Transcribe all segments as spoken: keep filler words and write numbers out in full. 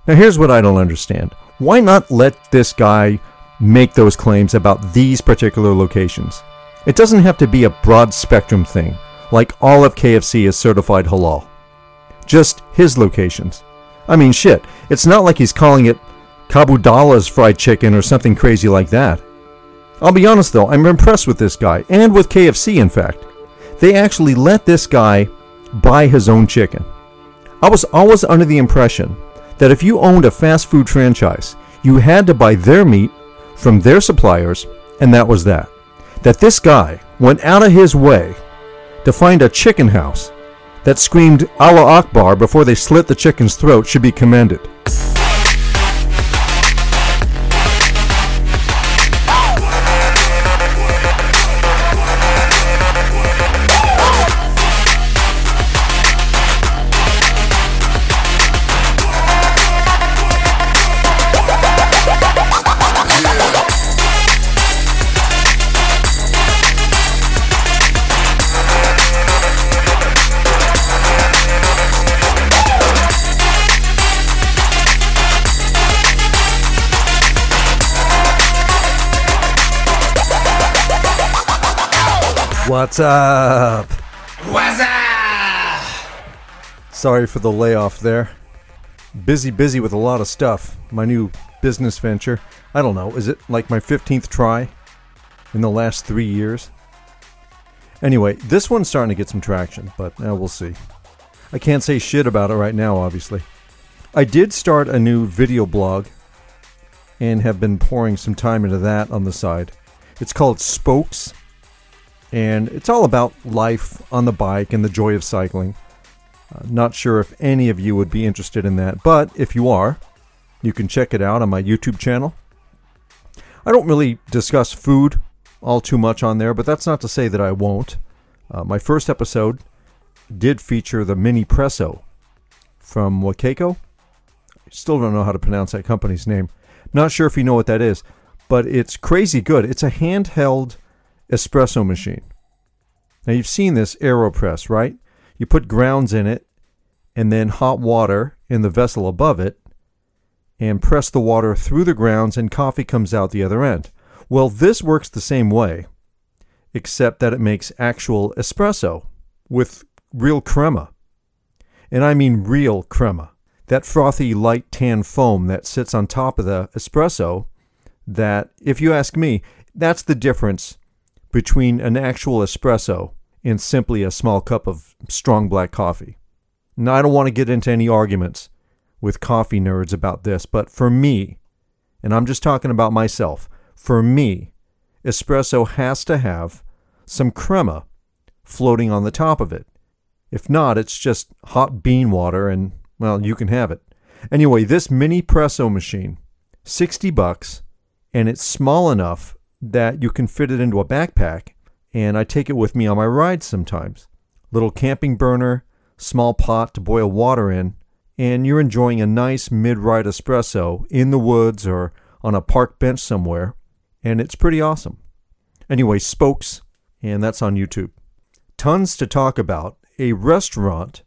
Now here's what I don't understand. Why not let this guy make those claims about these particular locations? It doesn't have to be a broad spectrum thing, like all of K F C is certified halal. Just his locations. I mean, shit, it's not like he's calling it Kabudala's fried chicken or something crazy like that. I'll be honest though, I'm impressed with this guy, and with K F C in fact. They actually let this guy buy his own chicken. I was always under the impression that if you owned a fast food franchise, you had to buy their meat from their suppliers, and that was that. That this guy went out of his way to find a chicken house that screamed Allah Akbar before they slit the chicken's throat should be commended. What's up? What's up? Sorry for the layoff there. Busy, busy with a lot of stuff. My new business venture. I don't know, is it like my fifteenth try in the last three years? Anyway, this one's starting to get some traction, but uh, we'll see. I can't say shit about it right now, obviously. I did start a new video blog and have been pouring some time into that on the side. It's called Spokes. And it's all about life on the bike and the joy of cycling. Uh, not sure if any of you would be interested in that, but if you are, you can check it out on my YouTube channel. I don't really discuss food all too much on there, but that's not to say that I won't. Uh, my first episode did feature the Mini Presso from Wakeiko. I still don't know how to pronounce that company's name. Not sure if you know what that is, but it's crazy good. It's a handheld espresso machine. Now you've seen this AeroPress, right? You put grounds in it and then hot water in the vessel above it and press the water through the grounds and coffee comes out the other end. Well, this works the same way, except that it makes actual espresso with real crema. And I mean real crema. That frothy light tan foam that sits on top of the espresso that, if you ask me, that's the difference between an actual espresso and simply a small cup of strong black coffee. Now, I don't want to get into any arguments with coffee nerds about this, but for me, and I'm just talking about myself, for me, espresso has to have some crema floating on the top of it. If not, it's just hot bean water and, well, you can have it. Anyway, this Mini Presso machine, sixty bucks, and it's small enough that you can fit it into a backpack, and I take it with me on my rides sometimes. Little camping burner, small pot to boil water in, and you're enjoying a nice mid-ride espresso in the woods or on a park bench somewhere, and it's pretty awesome. Anyway, Spokes, and that's on YouTube. Tons to talk about. A restaurant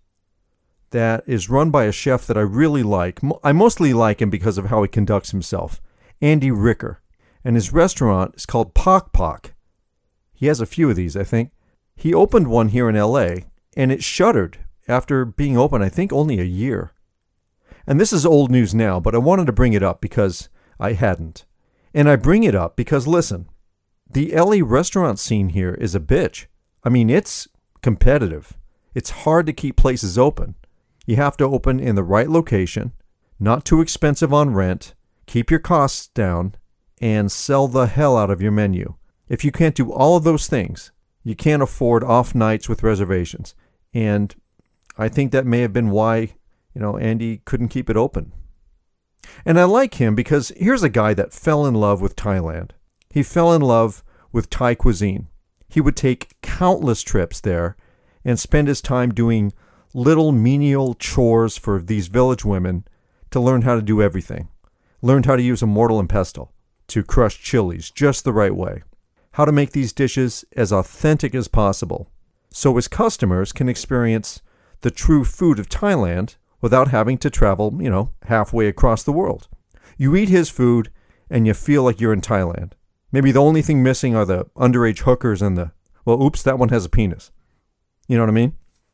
that is run by a chef that I really like. I mostly like him because of how he conducts himself. Andy Ricker. And his restaurant is called Pok Pok. He has a few of these, I think. He opened one here in L A, and it shuttered after being open, I think, only a year. And this is old news now, but I wanted to bring it up because I hadn't. And I bring it up because, listen, the L A restaurant scene here is a bitch. I mean, it's competitive. It's hard to keep places open. You have to open in the right location, not too expensive on rent, keep your costs down, and sell the hell out of your menu. If you can't do all of those things, you can't afford off nights with reservations. And I think that may have been why, you know, Andy couldn't keep it open. And I like him because here's a guy that fell in love with Thailand. He fell in love with Thai cuisine. He would take countless trips there and spend his time doing little menial chores for these village women to learn how to do everything. Learned how to use a mortar and pestle to crush chilies just the right way. How to make these dishes as authentic as possible so his customers can experience the true food of Thailand without having to travel, you know, halfway across the world. You eat his food and you feel like you're in Thailand. Maybe the only thing missing are the underage hookers and the, well, oops, that one has a penis. You know what I mean?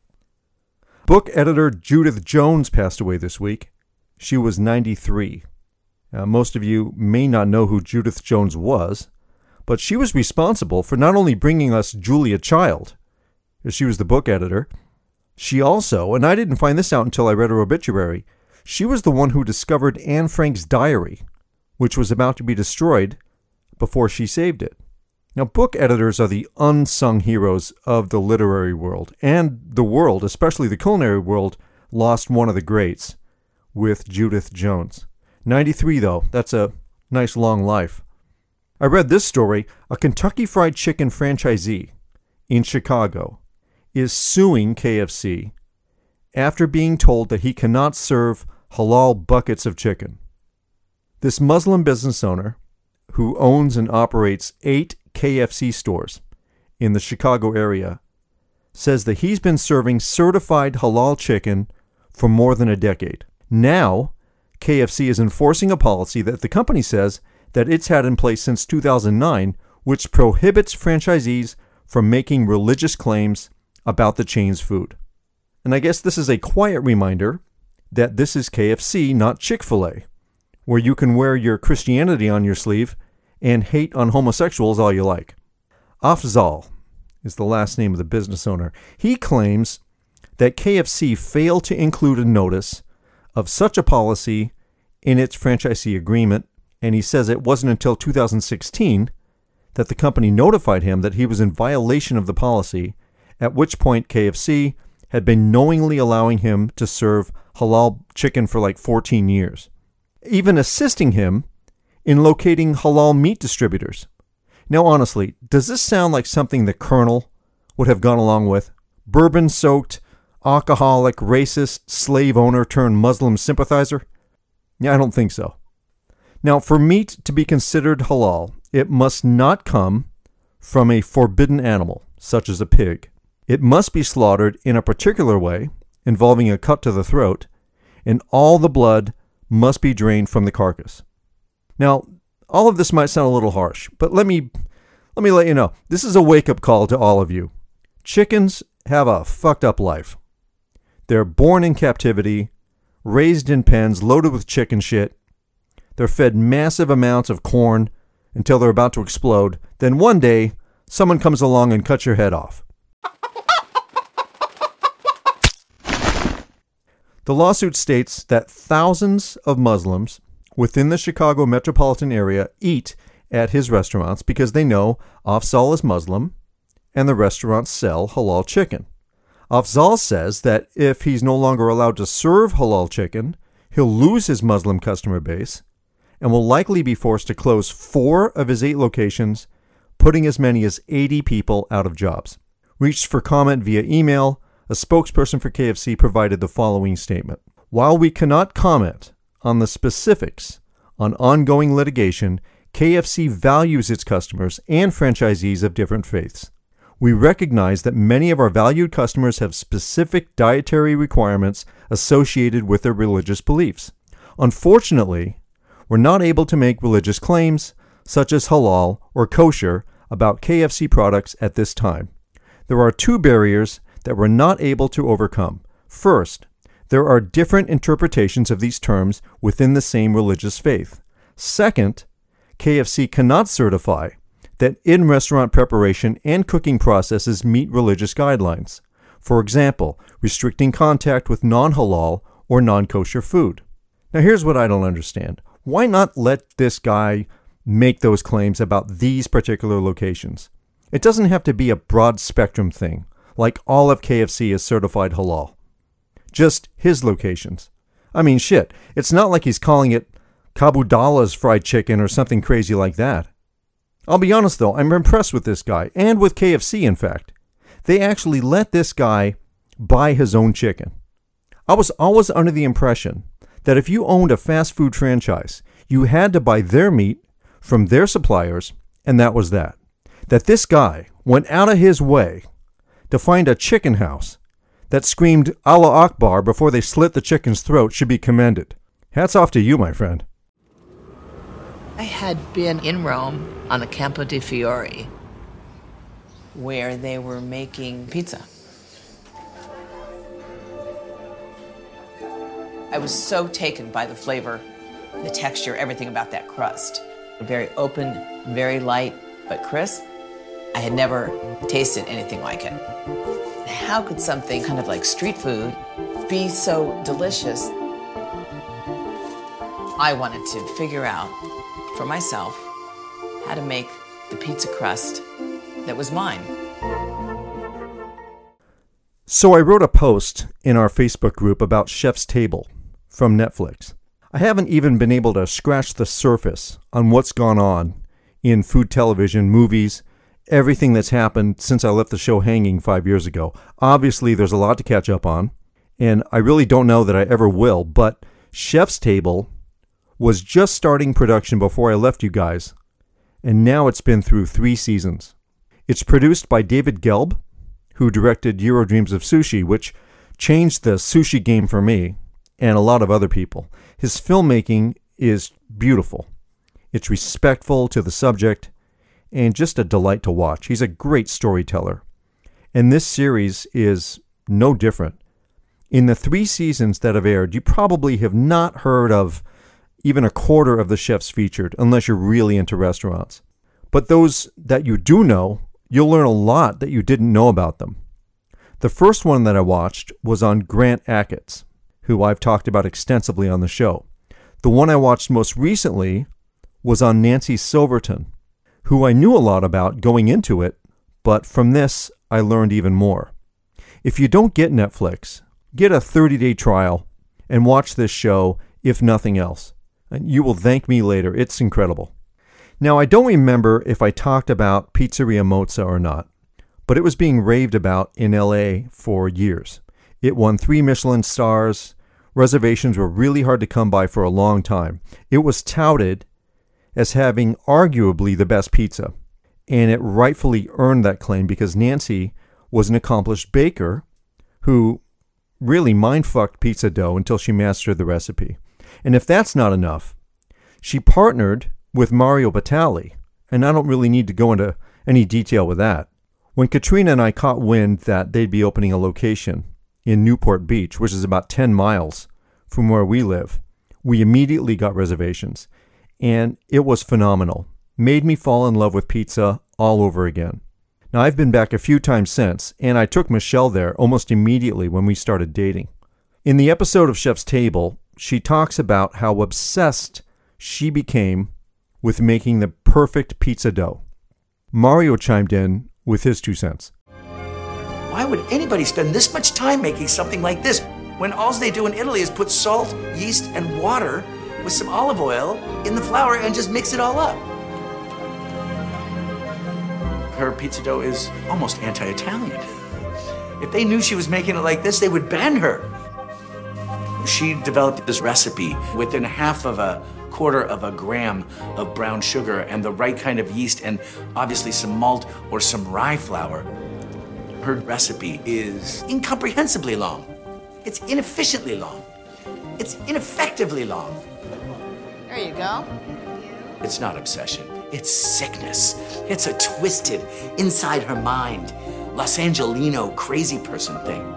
Book editor Judith Jones passed away this week. She was ninety-three. Uh, most of you may not know who Judith Jones was, but she was responsible for not only bringing us Julia Child, she was the book editor, she also, and I didn't find this out until I read her obituary, she was the one who discovered Anne Frank's diary, which was about to be destroyed before she saved it. Now, book editors are the unsung heroes of the literary world, and the world, especially the culinary world, lost one of the greats with Judith Jones. ninety-three, though, that's a nice long life. I read this story. A Kentucky Fried Chicken franchisee in Chicago is suing K F C after being told that he cannot serve halal buckets of chicken. This Muslim business owner, who owns and operates eight K F C stores in the Chicago area, says that he's been serving certified halal chicken for more than a decade. Now, K F C is enforcing a policy that the company says that it's had in place since two thousand nine, which prohibits franchisees from making religious claims about the chain's food. And I guess this is a quiet reminder that this is K F C, not Chick-fil-A, where you can wear your Christianity on your sleeve and hate on homosexuals all you like. Afzal is the last name of the business owner. He claims that K F C failed to include a notice of such a policy in its franchisee agreement, and he says it wasn't until two thousand sixteen that the company notified him that he was in violation of the policy, at which point K F C had been knowingly allowing him to serve halal chicken for like fourteen years, even assisting him in locating halal meat distributors. Now, honestly, does this sound like something the Colonel would have gone along with? Bourbon-soaked, alcoholic, racist, slave owner turned Muslim sympathizer? Yeah, I don't think so. Now, for meat to be considered halal, it must not come from a forbidden animal, such as a pig. It must be slaughtered in a particular way, involving a cut to the throat, and all the blood must be drained from the carcass. Now, all of this might sound a little harsh, but let me let me let you know, this is a wake-up call to all of you. Chickens have a fucked up life. They're born in captivity, raised in pens loaded with chicken shit. They're fed massive amounts of corn until they're about to explode. Then one day, someone comes along and cuts your head off. The lawsuit states that thousands of Muslims within the Chicago metropolitan area eat at his restaurants because they know Afzal is Muslim and the restaurants sell halal chicken. Afzal says that if he's no longer allowed to serve halal chicken, he'll lose his Muslim customer base and will likely be forced to close four of his eight locations, putting as many as eighty people out of jobs. Reached for comment via email, a spokesperson for K F C provided the following statement. While we cannot comment on the specifics on ongoing litigation, K F C values its customers and franchisees of different faiths. We recognize that many of our valued customers have specific dietary requirements associated with their religious beliefs. Unfortunately, we're not able to make religious claims, such as halal or kosher, about K F C products at this time. There are two barriers that we're not able to overcome. First, there are different interpretations of these terms within the same religious faith. Second, K F C cannot certify that in-restaurant preparation and cooking processes meet religious guidelines. For example, restricting contact with non-halal or non-kosher food. Now here's what I don't understand. Why not let this guy make those claims about these particular locations? It doesn't have to be a broad spectrum thing, like all of K F C is certified halal. Just his locations. I mean, shit, it's not like he's calling it Kabudala's fried chicken or something crazy like that. I'll be honest though, I'm impressed with this guy, and with K F C in fact. They actually let this guy buy his own chicken. I was always under the impression that if you owned a fast food franchise, you had to buy their meat from their suppliers, and that was that. That this guy went out of his way to find a chicken house that screamed Allah Akbar before they slit the chicken's throat should be commended. Hats off to you, my friend. I had been in Rome on the Campo di Fiori, where they were making pizza. I was so taken by the flavor, the texture, everything about that crust. Very open, very light, but crisp. I had never tasted anything like it. How could something kind of like street food be so delicious? I wanted to figure out for myself how to make the pizza crust that was mine. So I wrote a post in our Facebook group about Chef's Table from Netflix. I haven't even been able to scratch the surface on what's gone on in food television, movies, everything that's happened since I left the show hanging five years ago. Obviously, there's a lot to catch up on, and I really don't know that I ever will, but Chef's Table was just starting production before I left you guys, and now it's been through three seasons. It's produced by David Gelb, who directed Jiro Dreams of Sushi, which changed the sushi game for me and a lot of other people. His filmmaking is beautiful. It's respectful to the subject and just a delight to watch. He's a great storyteller. And this series is no different. In the three seasons that have aired, you probably have not heard of even a quarter of the chefs featured, unless you're really into restaurants. But those that you do know, you'll learn a lot that you didn't know about them. The first one that I watched was on Grant Achatz, who I've talked about extensively on the show. The one I watched most recently was on Nancy Silverton, who I knew a lot about going into it, but from this, I learned even more. If you don't get Netflix, get a thirty-day trial and watch this show, if nothing else. And you will thank me later. It's incredible. Now, I don't remember if I talked about Pizzeria Mozza or not, but it was being raved about in L A for years. It won three Michelin stars. Reservations were really hard to come by for a long time. It was touted as having arguably the best pizza, and it rightfully earned that claim because Nancy was an accomplished baker who really mind-fucked pizza dough until she mastered the recipe. And if that's not enough, she partnered with Mario Batali, and I don't really need to go into any detail with that. When Katrina and I caught wind that they'd be opening a location in Newport Beach, which is about ten miles from where we live, we immediately got reservations, and it was phenomenal. Made me fall in love with pizza all over again. Now, I've been back a few times since, and I took Michelle there almost immediately when we started dating. In the episode of Chef's Table, she talks about how obsessed she became with making the perfect pizza dough. Mario chimed in with his two cents. Why would anybody spend this much time making something like this when all they do in Italy is put salt, yeast, and water with some olive oil in the flour and just mix it all up? Her pizza dough is almost anti-Italian. If they knew she was making it like this, they would ban her. She developed this recipe within half of a quarter of a gram of brown sugar and the right kind of yeast and obviously some malt or some rye flour. Her recipe is incomprehensibly long. It's inefficiently long. It's ineffectively long. There you go. It's not obsession. It's sickness. It's a twisted, inside her mind, Los Angelino crazy person thing.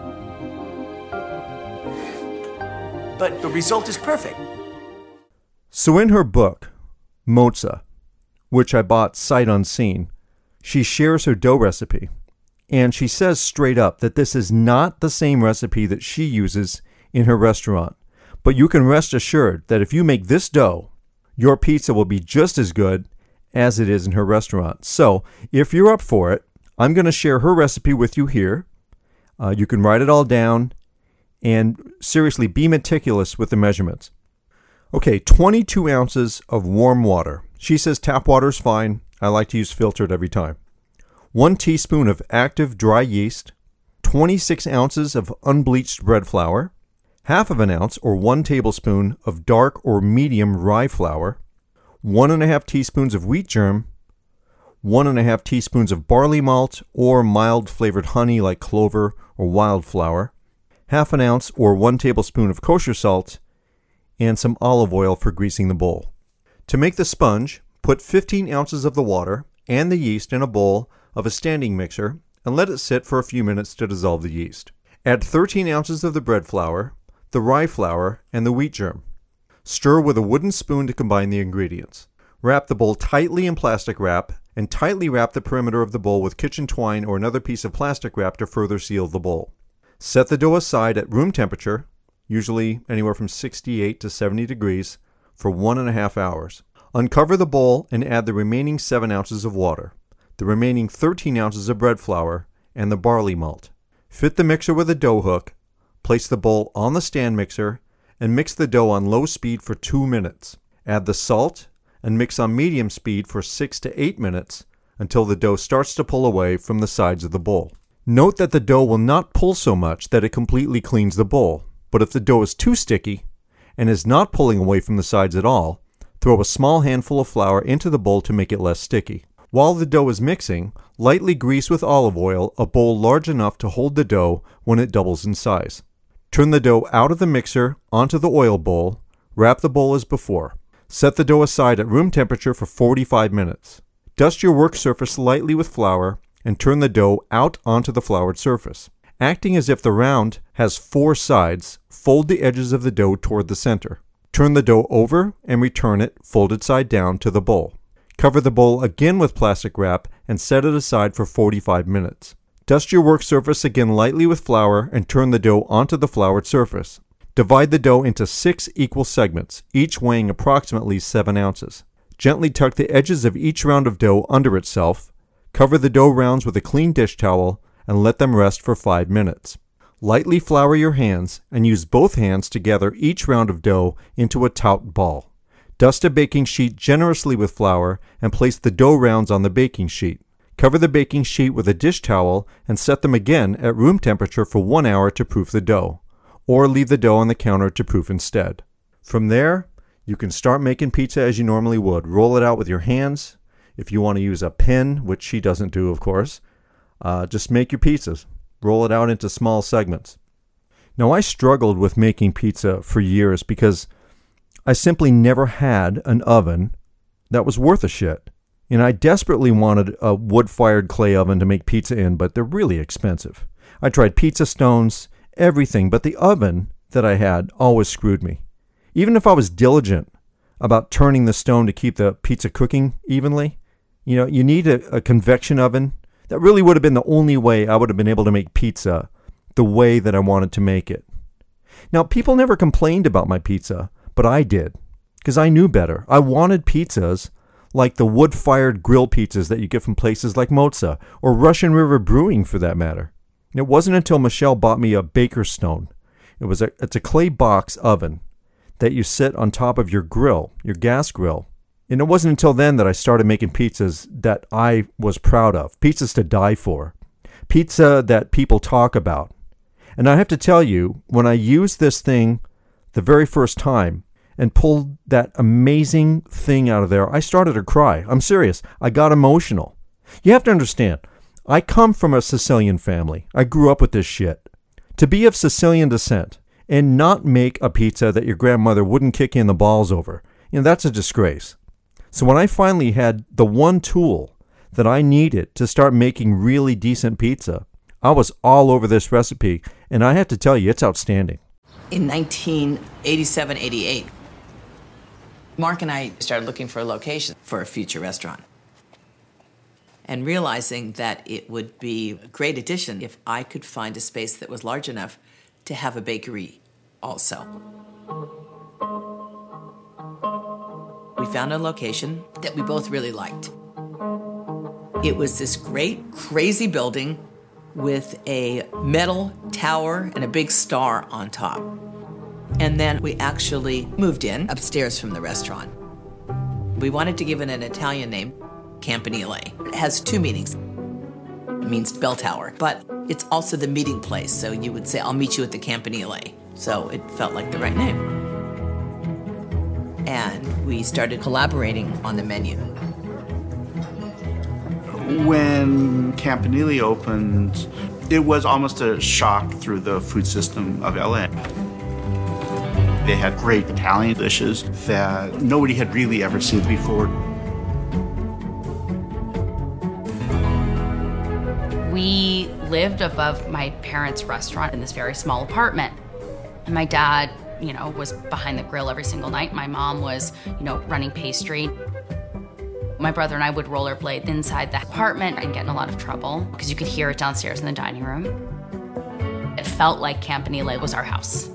But the result is perfect. So in her book, Mozza, which I bought sight unseen, she shares her dough recipe. And she says straight up that this is not the same recipe that she uses in her restaurant. But you can rest assured that if you make this dough, your pizza will be just as good as it is in her restaurant. So if you're up for it, I'm going to share her recipe with you here. Uh, you can write it all down and seriously be meticulous with the measurements. Okay, twenty-two ounces of warm water. She says tap water is fine. I like to use filtered every time. One teaspoon of active dry yeast, twenty-six ounces of unbleached bread flour, half of an ounce or one tablespoon of dark or medium rye flour, one and a half teaspoons of wheat germ, one and a half teaspoons of barley malt or mild flavored honey like clover or wildflower, half an ounce or one tablespoon of kosher salt, and some olive oil for greasing the bowl. To make the sponge, put fifteen ounces of the water and the yeast in a bowl of a standing mixer and let it sit for a few minutes to dissolve the yeast. Add thirteen ounces of the bread flour, the rye flour, and the wheat germ. Stir with a wooden spoon to combine the ingredients. Wrap the bowl tightly in plastic wrap and tightly wrap the perimeter of the bowl with kitchen twine or another piece of plastic wrap to further seal the bowl. Set the dough aside at room temperature, usually anywhere from sixty-eight to seventy degrees, for one and a half hours. Uncover the bowl and add the remaining seven ounces of water, the remaining thirteen ounces of bread flour, and the barley malt. Fit the mixer with a dough hook, place the bowl on the stand mixer, and mix the dough on low speed for two minutes. Add the salt and mix on medium speed for six to eight minutes until the dough starts to pull away from the sides of the bowl. Note that the dough will not pull so much that it completely cleans the bowl, but if the dough is too sticky and is not pulling away from the sides at all, throw a small handful of flour into the bowl to make it less sticky. While the dough is mixing, lightly grease with olive oil a bowl large enough to hold the dough when it doubles in size. Turn the dough out of the mixer onto the oil bowl, wrap the bowl as before. Set the dough aside at room temperature for forty-five minutes. Dust your work surface lightly with flour and turn the dough out onto the floured surface. Acting as if the round has four sides, fold the edges of the dough toward the center. Turn the dough over and return it, folded side down, to the bowl. Cover the bowl again with plastic wrap and set it aside for forty-five minutes. Dust your work surface again lightly with flour and turn the dough onto the floured surface. Divide the dough into six equal segments, each weighing approximately seven ounces. Gently tuck the edges of each round of dough under itself. Cover the dough rounds with a clean dish towel and let them rest for five minutes. Lightly flour your hands and use both hands to gather each round of dough into a taut ball. Dust a baking sheet generously with flour and place the dough rounds on the baking sheet. Cover the baking sheet with a dish towel and set them again at room temperature for one hour to proof the dough, or leave the dough on the counter to proof instead. From there, you can start making pizza as you normally would. Roll it out with your hands. If you want to use a pin, which she doesn't do, of course, uh, just make your pizzas. Roll it out into small segments. Now, I struggled with making pizza for years because I simply never had an oven that was worth a shit. And I desperately wanted a wood-fired clay oven to make pizza in, but they're really expensive. I tried pizza stones, everything, but the oven that I had always screwed me. Even if I was diligent about turning the stone to keep the pizza cooking evenly, you know, you need a, a convection oven. That really would have been the only way I would have been able to make pizza the way that I wanted to make it. Now, people never complained about my pizza, but I did, because I knew better. I wanted pizzas like the wood-fired grill pizzas that you get from places like Mozza, or Russian River Brewing for that matter. And it wasn't until Michelle bought me a baker stone. It was a, it's a clay box oven that you sit on top of your grill, your gas grill. And it wasn't until then that I started making pizzas that I was proud of. Pizzas to die for. Pizza that people talk about. And I have to tell you, when I used this thing the very first time and pulled that amazing thing out of there, I started to cry. I'm serious. I got emotional. You have to understand, I come from a Sicilian family. I grew up with this shit. To be of Sicilian descent and not make a pizza that your grandmother wouldn't kick you in the balls over, you know, that's a disgrace. So when I finally had the one tool that I needed to start making really decent pizza, I was all over this recipe, and I have to tell you, it's outstanding. In nineteen eighty-seven eighty-eight, Mark and I started looking for a location for a future restaurant, and realizing that it would be a great addition if I could find a space that was large enough to have a bakery also. We found a location that we both really liked. It was this great, crazy building with a metal tower and a big star on top. And then we actually moved in upstairs from the restaurant. We wanted to give it an Italian name, Campanile. It has two meanings. It means bell tower, but it's also the meeting place. So you would say, I'll meet you at the Campanile. So it felt like the right name. And we started collaborating on the menu. When Campanile opened, It was almost a shock through the food system of L A. They had great Italian dishes that nobody had really ever seen before. We lived above my parents' restaurant in this very small apartment. And my dad, you know, was behind the grill every single night. My mom was, you know, running pastry. My brother and I would rollerblade inside the apartment and get in a lot of trouble because you could hear it downstairs in the dining room. It felt like Campanile was our house.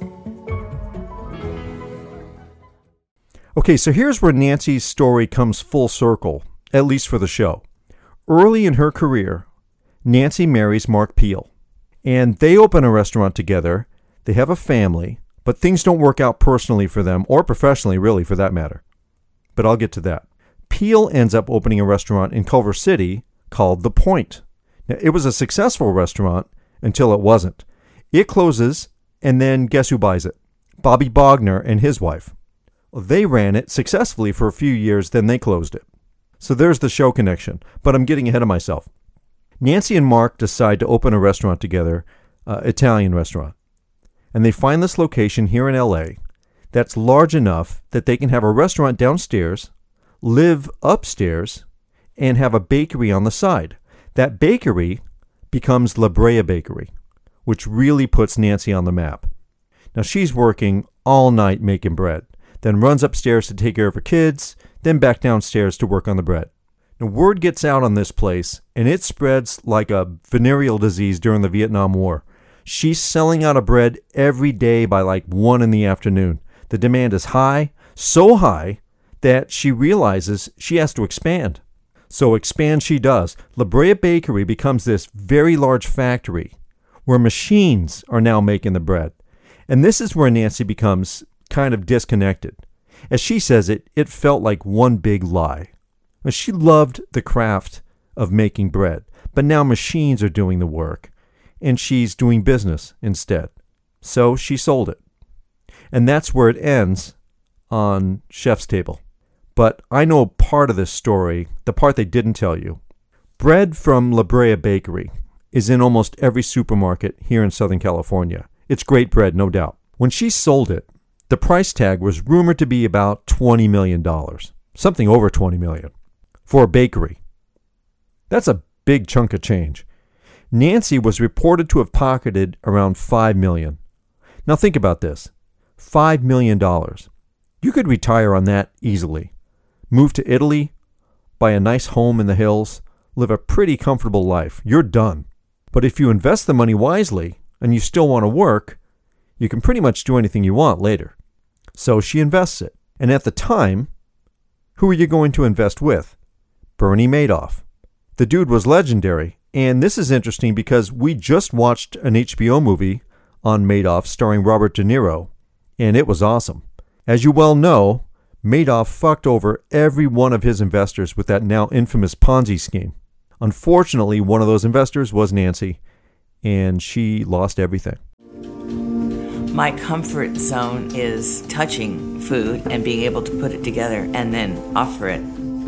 Okay, so here's where Nancy's story comes full circle, at least for the show. Early in her career, Nancy marries Mark Peel, and they open a restaurant together. They have a family, but things don't work out personally for them, or professionally, really, for that matter. But I'll get to that. Peel ends up opening a restaurant in Culver City called The Point. Now, it was a successful restaurant until it wasn't. It closes, and then guess who buys it? Bobby Bogner and his wife. They ran it successfully for a few years, then they closed it. So there's the show connection, but I'm getting ahead of myself. Nancy and Mark decide to open a restaurant together, uh, Italian restaurant. And they find this location here in L A that's large enough that they can have a restaurant downstairs, live upstairs, and have a bakery on the side. That bakery becomes La Brea Bakery, which really puts Nancy on the map. Now she's working all night making bread, then runs upstairs to take care of her kids, then back downstairs to work on the bread. Now, word gets out on this place, and it spreads like a venereal disease during the Vietnam War. She's selling out of bread every day by like one in the afternoon. The demand is high, so high that she realizes she has to expand. So expand she does. La Brea Bakery becomes this very large factory where machines are now making the bread. And this is where Nancy becomes kind of disconnected. As she says it, it felt like one big lie. She loved the craft of making bread, but now machines are doing the work, and she's doing business instead. So she sold it. And that's where it ends on Chef's Table. But I know part of this story, the part they didn't tell you. Bread from La Brea Bakery is in almost every supermarket here in Southern California. It's great bread, no doubt. When she sold it, the price tag was rumored to be about twenty million dollars, something over twenty million dollars, for a bakery. That's a big chunk of change. Nancy was reported to have pocketed around five million dollars. Now think about this, five million dollars. You could retire on that easily. Move to Italy, buy a nice home in the hills, live a pretty comfortable life. You're done. But if you invest the money wisely and you still want to work, you can pretty much do anything you want later. So she invests it. And at the time, who are you going to invest with? Bernie Madoff. The dude was legendary. And this is interesting because we just watched an H B O movie on Madoff starring Robert De Niro, and it was awesome. As you well know, Madoff fucked over every one of his investors with that now infamous Ponzi scheme. Unfortunately, one of those investors was Nancy, and she lost everything. My comfort zone is touching food and being able to put it together and then offer it.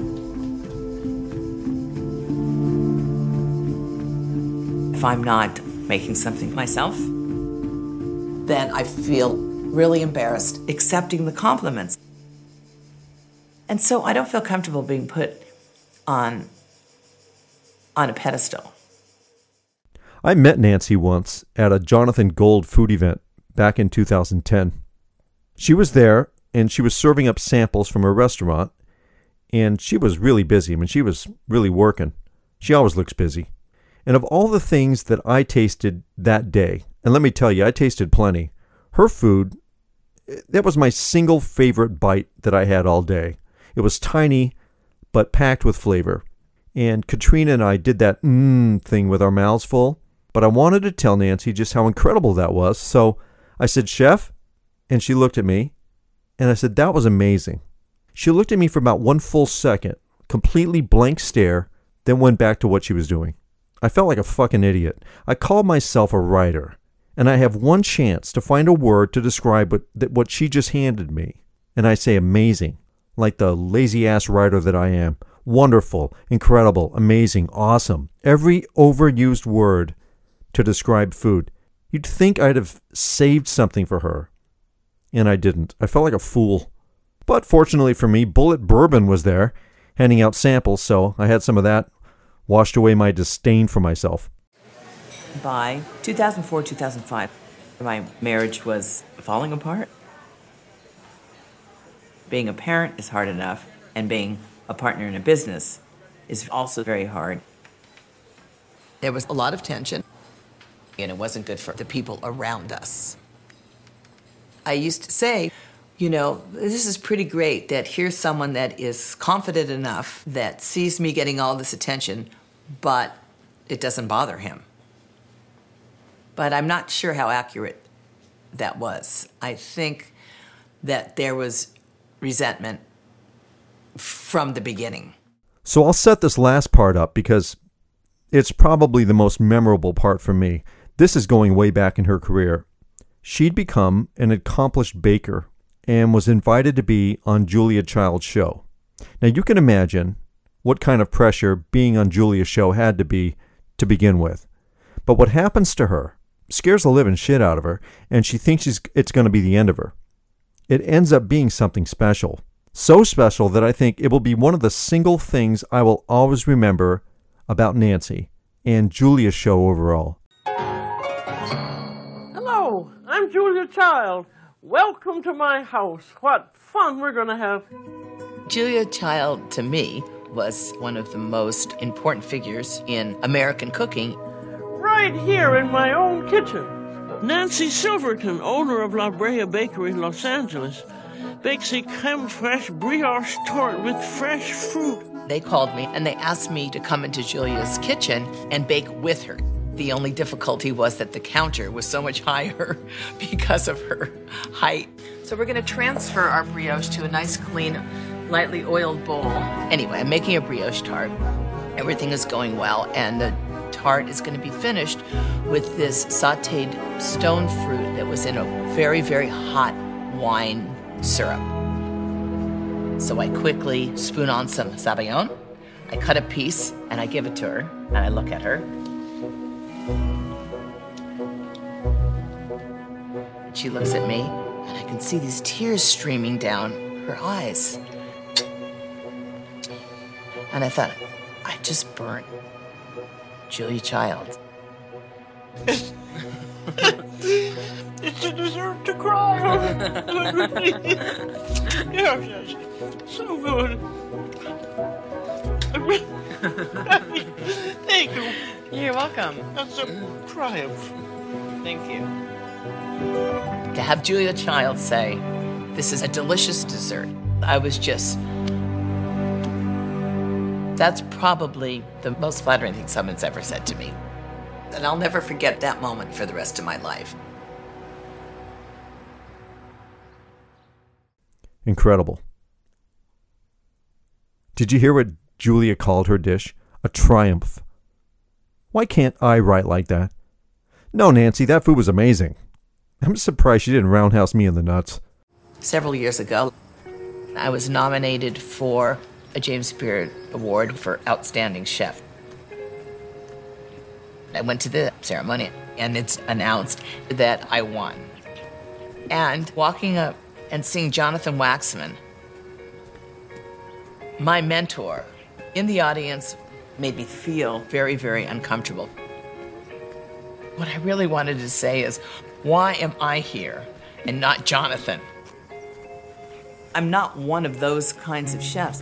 If I'm not making something myself, then I feel really embarrassed accepting the compliments. And so I don't feel comfortable being put on, on a pedestal. I met Nancy once at a Jonathan Gold food event back in two thousand ten. She was there, and she was serving up samples from her restaurant, and she was really busy. I mean, she was really working. She always looks busy. And of all the things that I tasted that day, and let me tell you, I tasted plenty, her food, that was my single favorite bite that I had all day. It was tiny, but packed with flavor. And Katrina and I did that mmm thing with our mouths full, but I wanted to tell Nancy just how incredible that was, so I said, "Chef?" And she looked at me, and I said, "That was amazing." She looked at me for about one full second, completely blank stare, then went back to what she was doing. I felt like a fucking idiot. I called myself a writer, and I have one chance to find a word to describe what, that what she just handed me. And I say amazing, like the lazy-ass writer that I am. Wonderful, incredible, amazing, awesome. Every overused word to describe food. You'd think I'd have saved something for her, and I didn't. I felt like a fool. But fortunately for me, Bullet Bourbon was there, handing out samples, so I had some of that, washed away my disdain for myself. By two thousand four, two thousand five, my marriage was falling apart. Being a parent is hard enough, and being a partner in a business is also very hard. There was a lot of tension, and it wasn't good for the people around us. I used to say, you know, this is pretty great that here's someone that is confident enough that sees me getting all this attention, but it doesn't bother him. But I'm not sure how accurate that was. I think that there was resentment from the beginning. So I'll set this last part up because it's probably the most memorable part for me. This is going way back in her career. She'd become an accomplished baker and was invited to be on Julia Child's show. Now you can imagine what kind of pressure being on Julia's show had to be to begin with. But what happens to her scares the living shit out of her, and she thinks she's, it's going to be the end of her. It ends up being something special. So special that I think it will be one of the single things I will always remember about Nancy and Julia's show overall. Hello, I'm Julia Child. Welcome to my house. What fun we're going to have. Julia Child, to me, was one of the most important figures in American cooking. Right here in my own kitchen. Nancy Silverton, owner of La Brea Bakery in Los Angeles, bakes a creme fraiche brioche tart with fresh fruit. They called me and they asked me to come into Julia's kitchen and bake with her. The only difficulty was that the counter was so much higher because of her height. So we're going to transfer our brioche to a nice, clean, lightly oiled bowl. Anyway, I'm making a brioche tart. Everything is going well, and the tart is going to be finished with this sautéed stone fruit that was in a very, very hot wine syrup. So I quickly spoon on some Sabayon. I cut a piece, and I give it to her, and I look at her. She looks at me, and I can see these tears streaming down her eyes. And I thought, I just burnt Julia Child. It's a dessert to cry over. Yes, yes. So good. Thank you. You're welcome. That's a triumph. Thank you. To have Julia Child say, this is a delicious dessert, I was just... That's probably the most flattering thing someone's ever said to me. And I'll never forget that moment for the rest of my life. Incredible. Did you hear what Julia called her dish? A triumph. Why can't I write like that? No, Nancy, that food was amazing. I'm surprised she didn't roundhouse me in the nuts. Several years ago, I was nominated for a James Beard Award for Outstanding Chef. I went to the ceremony, and it's announced that I won. And walking up and seeing Jonathan Waxman, my mentor, in the audience, made me feel very, very uncomfortable. What I really wanted to say is, why am I here and not Jonathan? I'm not one of those kinds of chefs.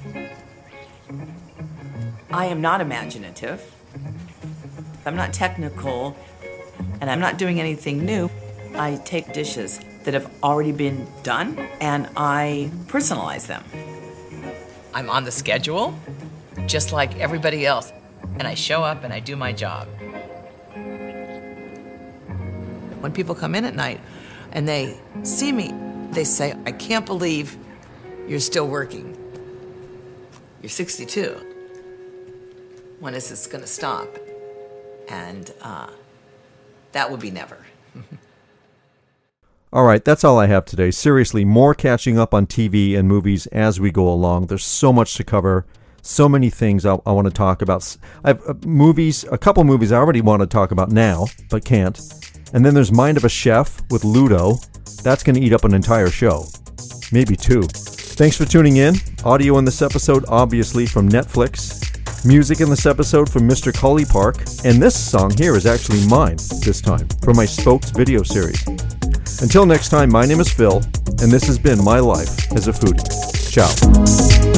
I am not imaginative. I'm not technical, and I'm not doing anything new. I take dishes that have already been done, and I personalize them. I'm on the schedule, just like everybody else, and I show up and I do my job. When people come in at night and they see me, they say, I can't believe you're still working. You're sixty-two. When is this gonna stop? And uh, that would be never. All right, that's all I have today. Seriously, more catching up on T V and movies as we go along. There's so much to cover, So many things I, I want to talk about. I have uh, movies, a couple movies I already want to talk about now, but can't. And then there's Mind of a Chef with Ludo. That's going to eat up an entire show. Maybe two. Thanks for tuning in. Audio in this episode, obviously, from Netflix. Music in this episode from Mister Cully Park. And this song here is actually mine this time, from my Spokes video series. Until next time, my name is Phil, and this has been my life as a foodie. Ciao.